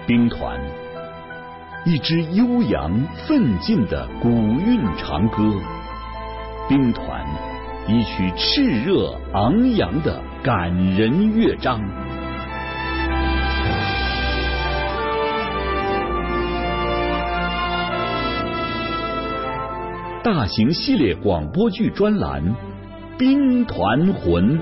兵团，一支悠扬奋进的古韵长歌，兵团，一曲炽热昂扬的感人乐章。大型系列广播剧专栏《兵团魂》。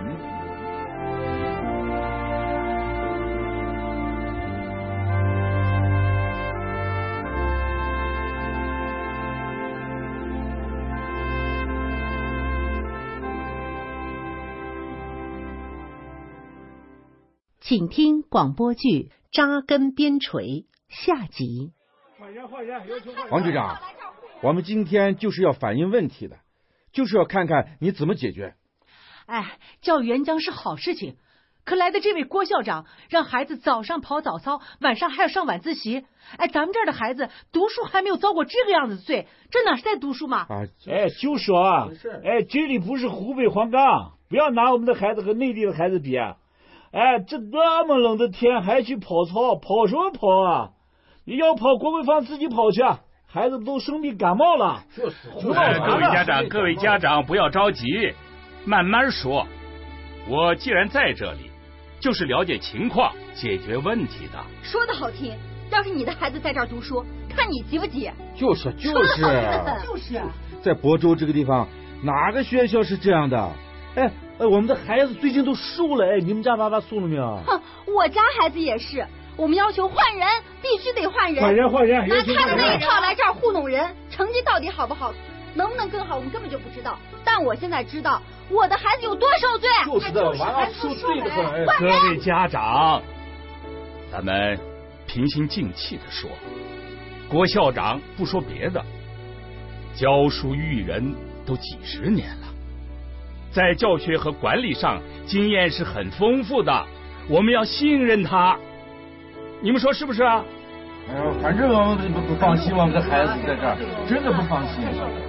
请听广播剧《扎根边陲》下集。 王局长，我们今天就是要反映问题的，就是要看看你怎么解决。 哎，教育援疆是好事情，可来的这位郭校长让孩子早上跑早操，晚上还要上晚自习。哎，咱们这儿的孩子读书还没有遭过这个样子的罪，这哪是在读书嘛？ 就说啊，这里不是湖北黄冈，不要拿我们的孩子和内地的孩子比啊。这那么冷的天还去跑操，跑什么跑啊？你要跑，国规坊自己跑去啊！孩子都生病感冒了。 各位家长不要着急，慢慢说。我既然在这里，就是了解情况，解决问题的。 说的好听，要是你的孩子在这儿读书，看你急不急？ 就是，在亳州这个地方，哪个学校是这样的？我们的孩子最近都瘦了，你们家娃娃瘦了没有？ 哼，我家孩子也是，我们要求换人，必须得换人。 换人， 拿他的那一套来这儿糊弄人，成绩到底好不好，能不能更好，我们根本就不知道。但我现在知道，我的孩子有多受罪。 就是的，娃娃受罪的很。 各位家长，咱们平心静气的说，郭校长不说别的，教书育人都几十年了。在教学和管理上经验是很丰富的，我们要信任他，你们说是不是啊？ 反正我们不放心，我们的孩子在这儿真的不放心。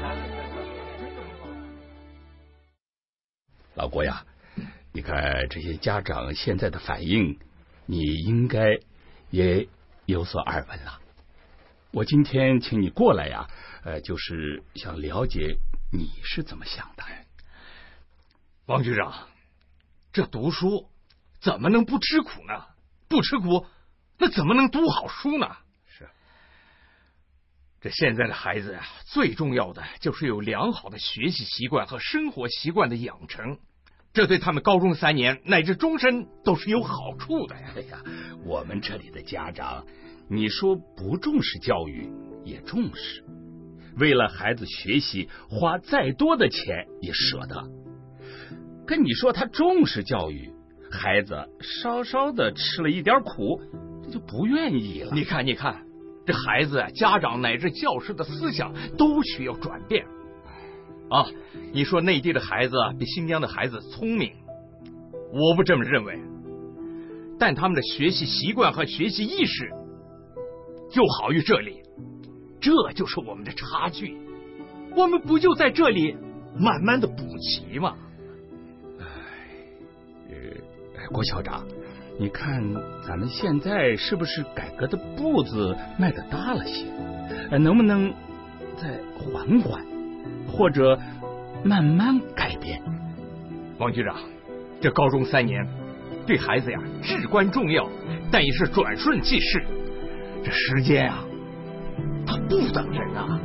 老郭呀，你看这些家长现在的反应，你应该也有所耳闻了。我今天请你过来呀，就是想了解你是怎么想的。 王局长，这读书怎么能不吃苦呢？不吃苦，那怎么能读好书呢？是，这现在的孩子呀，最重要的就是有良好的学习习惯和生活习惯的养成，这对他们高中3年乃至终身都是有好处的呀。 我们这里的家长，你说不重视教育也重视，为了孩子学习花再多的钱也舍得。跟你说他重视教育，孩子稍稍的吃了一点苦，他就不愿意了。 你看，这孩子家长乃至教师的思想都需要转变啊！你说内地的孩子比新疆的孩子聪明，我不这么认为，但他们的学习习惯和学习意识就好于这里，这就是我们的差距。我们不就在这里慢慢的补齐吗？ 郭校长，你看咱们现在是不是改革的步子迈得大了些？能不能再缓缓，或者慢慢改变？ 王局长，这高中3年对孩子呀至关重要，但也是转瞬即逝。这时间啊，它不等人啊。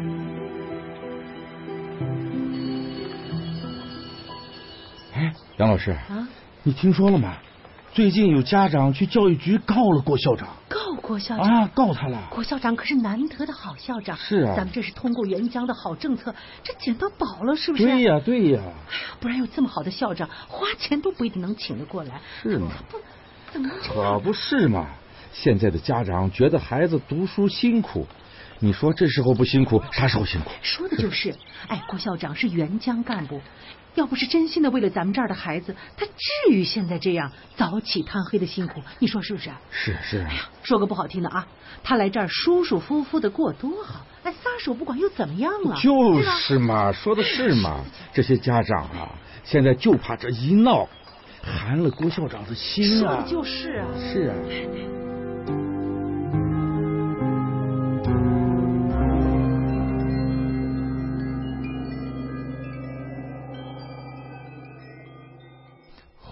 杨老师啊，你听说了吗？最近有家长去教育局告了郭校长。 告郭校长啊？告他了。 郭校长可是难得的好校长。 是啊， 咱们这是通过援疆的好政策，这捡到宝了，是不是？ 对呀。哎呀， 不然有这么好的校长，花钱都不一定能请得过来。 是吗？ 怎么这可不是嘛！现在的家长觉得孩子读书辛苦，你说这时候不辛苦，啥时候辛苦？ 说的就是，郭校长是援疆干部。要不是真心的为了咱们这儿的孩子，他至于现在这样早起贪黑的辛苦？你说是不是？ 是。 说个不好听的啊，他来这儿舒舒服服的过多好，撒手不管又怎么样啊？ 就是嘛，说的是嘛。这些家长啊，现在就怕这一闹，寒了郭校长的心啊。 说的就是啊。 是啊。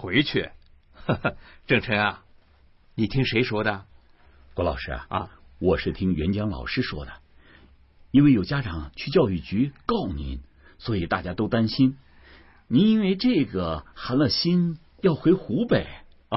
回去。郑晨啊，你听谁说的？ 郭老师啊，我是听袁江老师说的。因为有家长去教育局告您，所以大家都担心您因为这个寒了心要回湖北。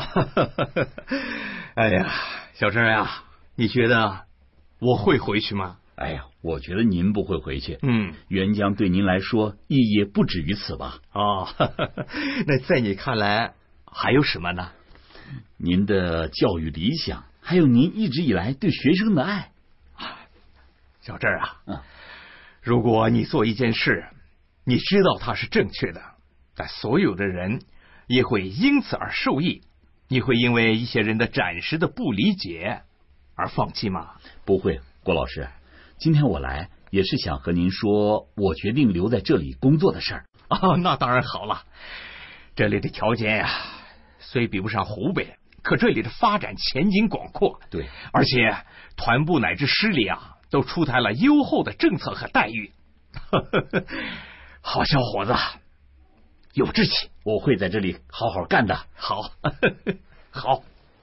哎呀，小郑呀，你觉得我会回去吗？ 哎呀，我觉得您不会回去。袁江对您来说意义不止于此吧？ 那在你看来还有什么呢？ 您的教育理想，还有您一直以来对学生的爱。 小郑啊，如果你做一件事，你知道它是正确的，但所有的人也会因此而受益，你会因为一些人的暂时的不理解而放弃吗？ 不会，郭老师，今天我来也是想和您说我决定留在这里工作的事儿。 那当然好了，这里的条件呀，虽比不上湖北，可这里的发展前景广阔。 对， 而且团部乃至师里啊，都出台了优厚的政策和待遇。好小伙子，有志气， 我会在这里好好干的。 好。好。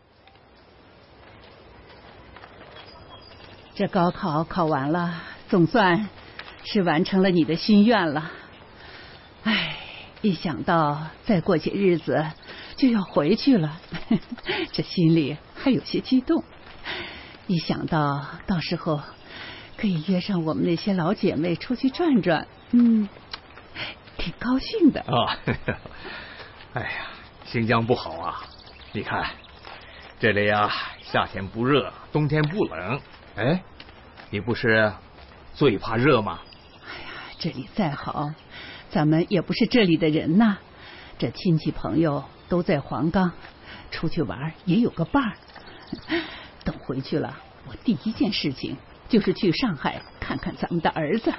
这高考考完了，总算是完成了你的心愿了。哎，一想到再过些日子就要回去了，这心里还有些激动。一想到到时候可以约上我们那些老姐妹出去转转，挺高兴的。 哎呀，新疆不好啊！你看这里呀，夏天不热，冬天不冷。哎，你不是最怕热吗？ 哎呀，这里再好，咱们也不是这里的人呐。这亲戚朋友都在黄冈，出去玩也有个伴儿。等回去了，我第一件事情就是去上海看看咱们的儿子。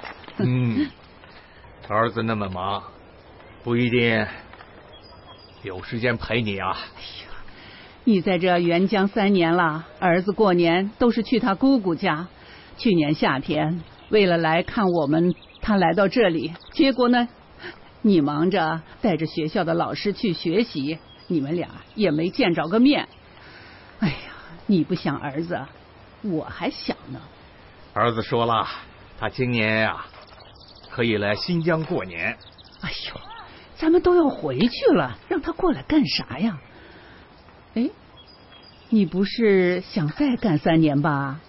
儿子那么忙，不一定有时间陪你啊。 你在这沅江3年了，儿子过年都是去他姑姑家。去年夏天为了来看我们，他来到这里，结果呢，你忙着带着学校的老师去学习，你们俩也没见着个面。哎呀，你不想儿子，我还想呢。 儿子说了，他今年呀可以来新疆过年。 哎呦，咱们都要回去了，让他过来干啥呀？哎，你不是想再干3年吧？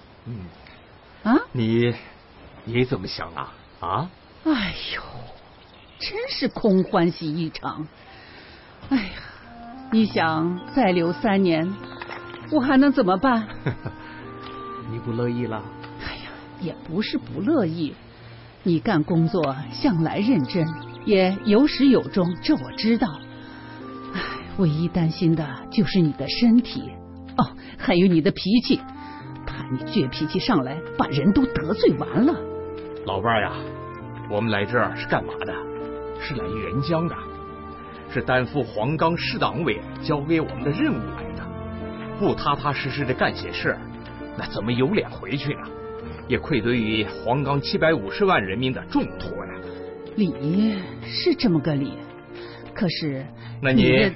你怎么想啊？ 哎呦，真是空欢喜一场。哎呀，你想再留3年，我还能怎么办？ 你不乐意了？ 哎呀，也不是不乐意。你干工作向来认真，也有始有终，这我知道。哎，唯一担心的就是你的身体，还有你的脾气，怕你倔脾气上来，把人都得罪完了。 老伴儿呀，我们来这儿是干嘛的？是来沅江的，是担负黄冈市党委交给我们的任务来的。不踏踏实实的干些事，那怎么有脸回去呢？也愧对于黄冈750万人民的重托呀。 理是这么个理，可是那你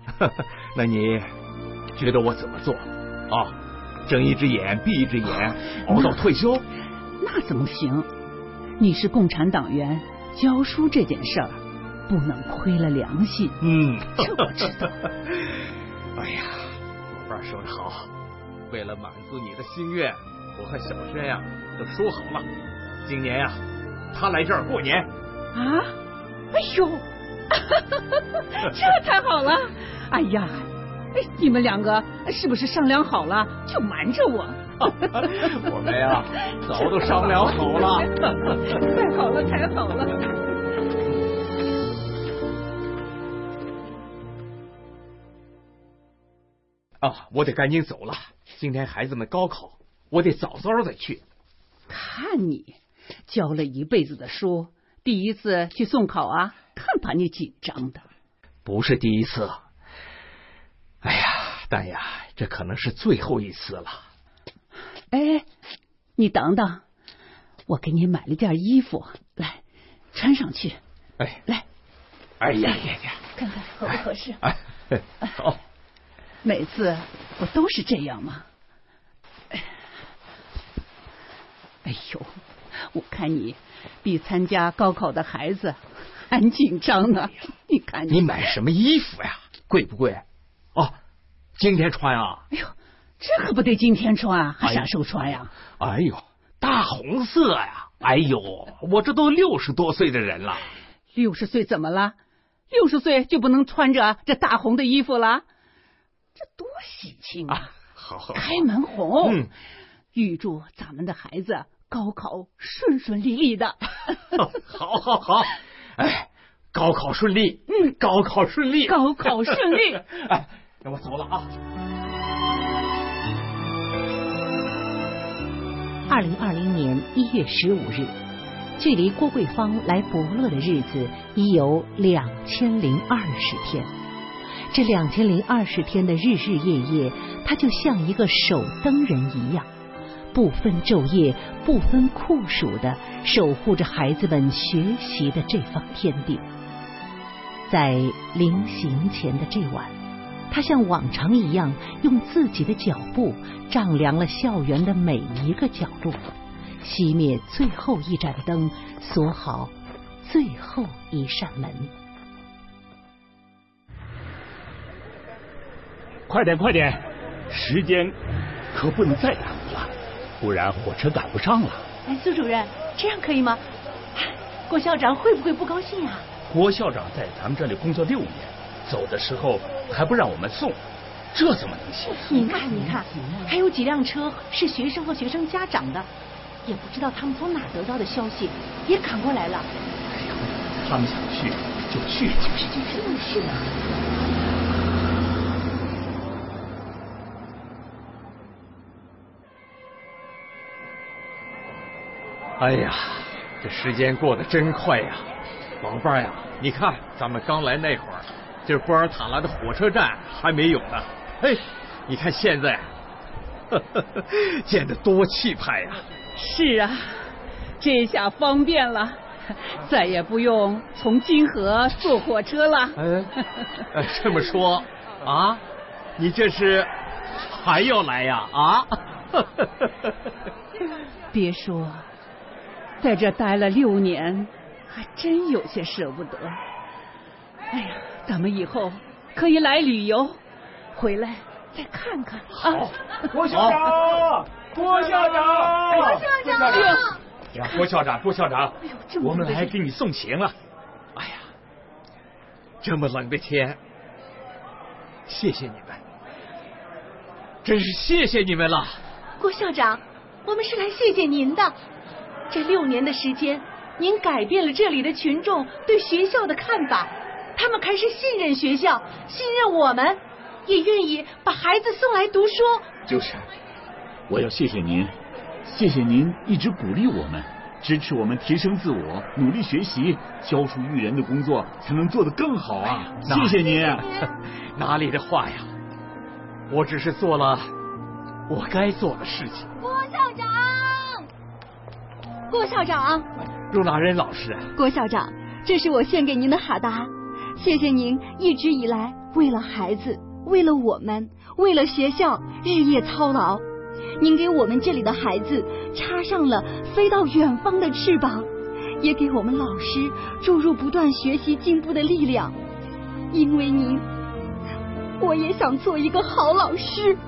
觉得我怎么做啊？睁一只眼闭一只眼，熬到退休？ 那怎么行？你是共产党员，教书这件事儿不能亏了良心。这我知道。 哎呀，老伴儿说得好，为了满足你的心愿，我和小轩呀都说好了，今年呀他来这儿过年。 哎呦，这太好了！哎呀，你们2个是不是商量好了就瞒着我？ 我们呀早都商量好了。 太好了，太好了！ 我得赶紧走了，今天孩子们高考，我得早早的去。 看你教了一辈子的书，第一次去送考啊，看把你紧张的。 不是第一次，哎呀，但呀，这可能是最后一次了。 哎，你等等，我给你买了件衣服，来穿上去。 哎， 来， 哎呀， 看看合不合适？ 好， 每次不都是这样吗？哎呦，我看你比参加高考的孩子还紧张呢。你看你买什么衣服呀？贵不贵？哦，今天穿啊？ 哎呦，这可不得今天穿，还啥时候穿呀？ 哎呦，大红色呀！哎呦，我这都60多岁的人了。 60岁怎么了？60岁就不能穿着这大红的衣服了？这多喜庆啊！ 好， 开门红。预祝咱们的孩子高考顺顺利利的。 好，哎，高考顺利，高考顺利， 高考顺利。 哎，那我走了啊。 2020年1月15日，距离郭桂芳来伯乐的日子已有2020天。这2020天的日日夜夜，他就像一个守灯人一样，不分昼夜，不分酷暑的守护着孩子们学习的这方天地。在临行前的这晚，他像往常一样，用自己的脚步丈量了校园的每一个角落，熄灭最后一盏灯，锁好最后一扇门。 快点，时间可不能再耽误了，不然火车赶不上了。 哎，苏主任，这样可以吗？郭校长会不会不高兴呀？ 郭校长在咱们这里工作6年，走的时候还不让我们送，这怎么能行？ 你看，还有几辆车是学生和学生家长的，也不知道他们从哪得到的消息，也赶过来了。 哎呀，他们想去就去， 就是啊。 哎呀，这时间过得真快呀，宝贝儿呀！你看，咱们刚来那会儿，这波尔塔拉的火车站还没有呢。哎，你看现在，建得多气派呀！ 是啊，这下方便了，再也不用从金河坐火车了。 这么说啊，你这是还要来呀？啊？ 别说。在这待了6年，还真有些舍不得。哎呀，咱们以后可以来旅游，回来再看看。 好，郭校长，郭校长， 郭校长，我们来给你送行了。 哎呀，这么冷的天，谢谢你们，真是谢谢你们了。 郭校长，我们是来谢谢您的。这6年的时间，您改变了这里的群众对学校的看法，他们开始信任学校，信任我们，也愿意把孩子送来读书。 就是，我要谢谢您，谢谢您一直鼓励我们，支持我们提升自我，努力学习，教书育人的工作才能做得更好啊！谢谢您。 哪里的话呀，我只是做了我该做的事情。 郭校长， 陆大人老师， 郭校长，这是我献给您的哈达，谢谢您一直以来为了孩子，为了我们，为了学校日夜操劳，您给我们这里的孩子插上了飞到远方的翅膀，也给我们老师注入不断学习进步的力量。因为您，我也想做一个好老师。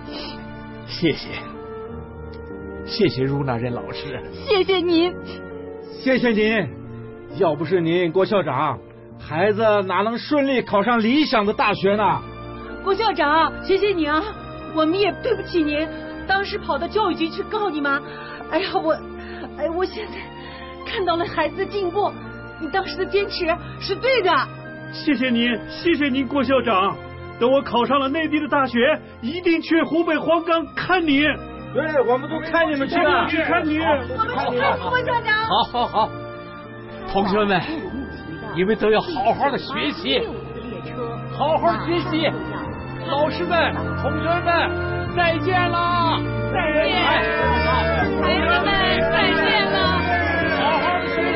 谢谢如那人老师， 谢谢您， 谢谢您。要不是您，郭校长，孩子哪能顺利考上理想的大学呢？ 郭校长，谢谢你啊，我们也对不起您，当时跑到教育局去告你妈。哎呀，我现在看到了孩子的进步，你当时的坚持是对的。 谢谢您，郭校长。等我考上了内地的大学，一定去湖北黄冈看你。 对，我们都看你们去了， 去看你。 我们去看郭校长。 好，同学们，你们都要好好的学习，好好学习。老师们、同学们，再见了！ 再见，孩子们，再见了！ 好好的学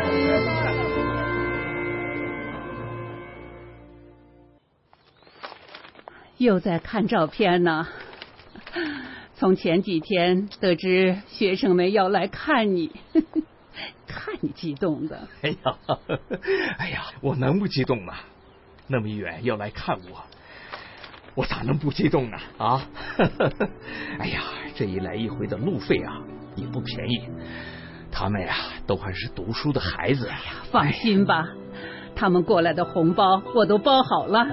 习。 又在看照片呢。从前几天得知学生们要来看你，看你激动的。 哎呀，我能不激动吗？那么远要来看我咋能不激动呢？啊！哎呀，这一来一回的路费啊，也不便宜。他们呀，都还是读书的孩子。 放心吧，他们过来的红包我都包好了。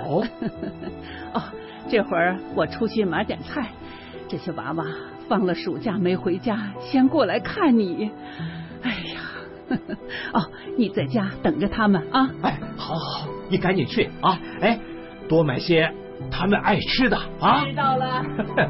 这会儿我出去买点菜，这些娃娃放了暑假没回家，先过来看你。哎呀，你在家等着他们啊。 好，你赶紧去啊！多买些他们爱吃的啊。 知道了。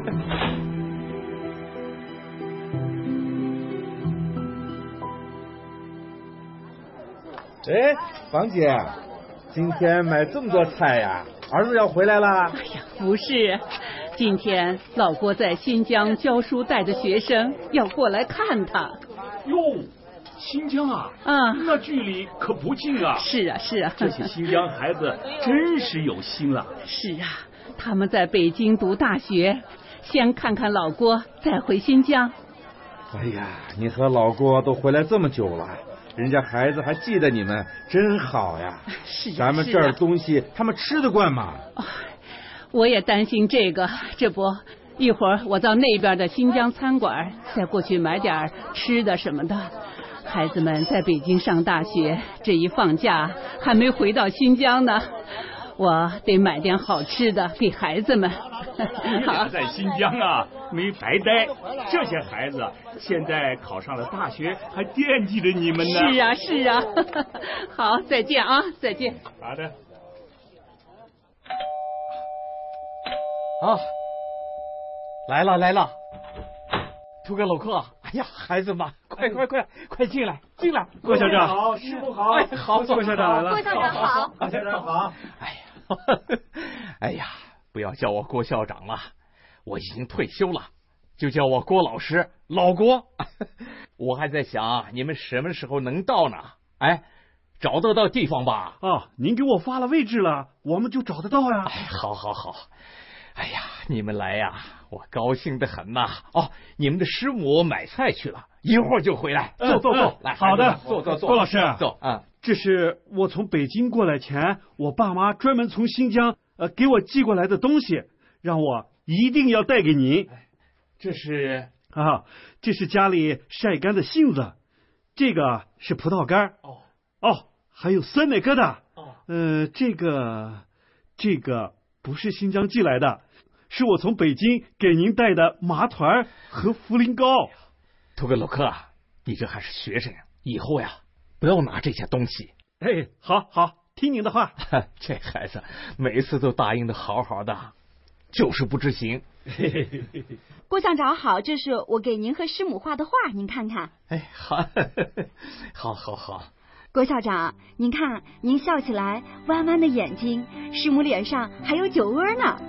房姐，今天买这么多菜呀？儿子要回来了？ 不是，今天老郭在新疆教书带的学生要过来看他。 哟，新疆啊？那距离可不近啊。 是啊。 这些新疆孩子真是有心了。 是啊，他们在北京读大学，先看看老郭，再回新疆。 哎呀，你和老郭都回来这么久了，人家孩子还记得你们，真好呀。 是啊， 咱们这儿东西他们吃得惯吗？ 我也担心这个，这不一会儿我到那边的新疆餐馆再过去买点吃的什么的。孩子们在北京上大学，这一放假还没回到新疆呢，我得买点好吃的给孩子们。 你俩在新疆啊，没白待。这些孩子现在考上了大学，还惦记着你们呢。 是啊。好，再见啊，再见。 好的。 来了，图哥、老克，哎呀，孩子们，快进来！ 郭校长好，师傅好。 好， 郭校长来了。 郭校长好。 郭校长好。 哎呀，不要叫我郭校长了，我已经退休了，就叫我郭老师，老郭。我还在想你们什么时候能到呢？找得到地方吧？ 您给我发了位置了，我们就找得到呀。 好。哎呀，你们来呀，我高兴得很呐。你们的师母买菜去了，一会儿就回来。坐，来。 好的， 坐。 郭老师， 坐。 这是我从北京过来前，我爸妈专门从新疆给我寄过来的东西，让我一定要带给您。 这是这是家里晒干的杏子，这个是葡萄干。还有酸奶疙瘩。这个不是新疆寄来的，是我从北京给您带的麻团和茯苓糕。 图哥、老克，你这还是学生呀，以后呀不要拿这些东西。 好，听您的话。 这孩子每次都答应的好好的，就是不执行。 郭校长好，这是我给您和师母画的画，您看看。 好。 郭校长，您看，您笑起来弯弯的眼睛，师母脸上还有酒窝呢。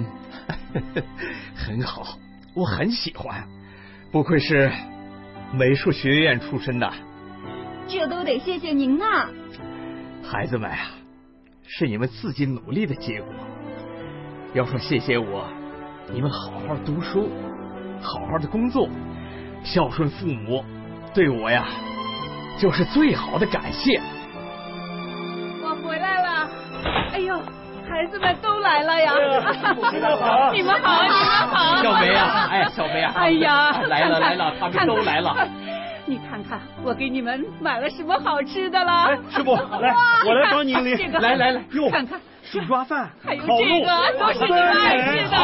很好，我很喜欢，不愧是美术学院出身的。 这都得谢谢您啊。 孩子们呀，是你们自己努力的结果。要说谢谢我，你们好好读书，好好的工作，孝顺父母，对我呀就是最好的感谢。 我回来了。哎呦，孩子们都来了呀！你们好。 小梅啊，小梅啊， 哎呀， 来了，他们都来了。 你看看，我给你们买了什么好吃的了？ 师傅，来，我来帮您领。 这个， 来， 哟， 看看。 手抓饭， 还有这个都是你们爱吃的。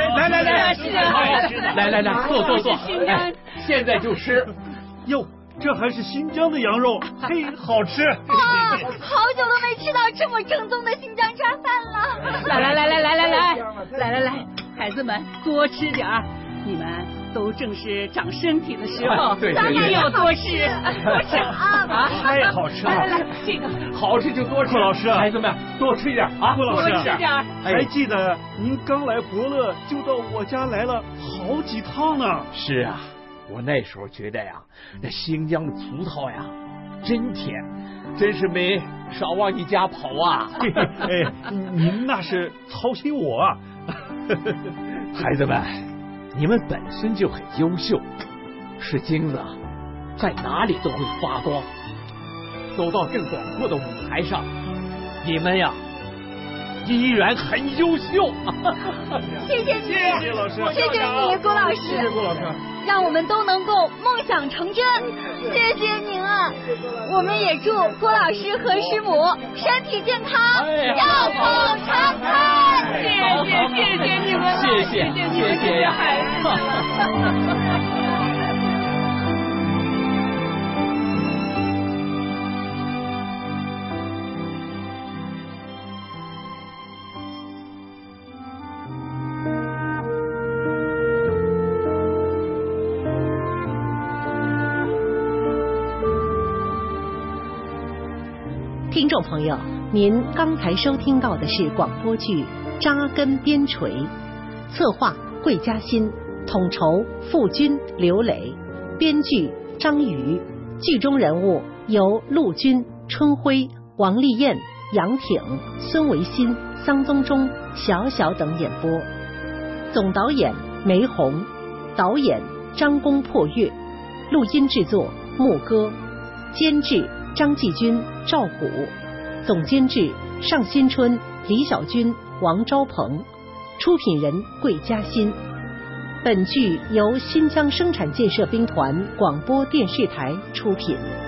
来，坐。现在就吃。 哟，这还是新疆的羊肉，好吃。 哇，好久都没吃到这么正宗的新疆抓饭了。 来，孩子们多吃点儿，你们都正是长身体的时候， 当然要多吃太好吃了。 来，这个好吃就多吃。 郭老师， 孩子们多吃一点啊！ 郭老师， 多吃点。 还记得您刚来伯乐就到我家来了好几趟呢。 是啊，我那时候觉得呀，那新疆的葡萄呀真甜，真是没少往你家跑啊。 您那是操心我。 孩子们，你们本身就很优秀，是金子在哪里都会发光。走到这广阔的舞台上，你们呀依然很优秀。 谢谢你， 谢谢老师， 谢谢你，郭老师， 谢谢郭老师， 让我们都能够梦想成真。谢谢您啊！我们也祝郭老师和师母身体健康，笑口常开。谢谢你们， 谢谢呀，孩子。 听众朋友，您刚才收听到的是广播剧《扎根边陲》，策划桂嘉欣，统筹傅军、刘磊，编剧张瑜，剧中人物由陆军、春晖、王丽燕、杨挺、孙维新、桑宗忠、小小等演播，总导演梅红，导演张公破月，录音制作牧歌，监制张继军、赵虎，总监制尚新春、李小军、王昭鹏，出品人桂嘉欣。本剧由新疆生产建设兵团广播电视台出品。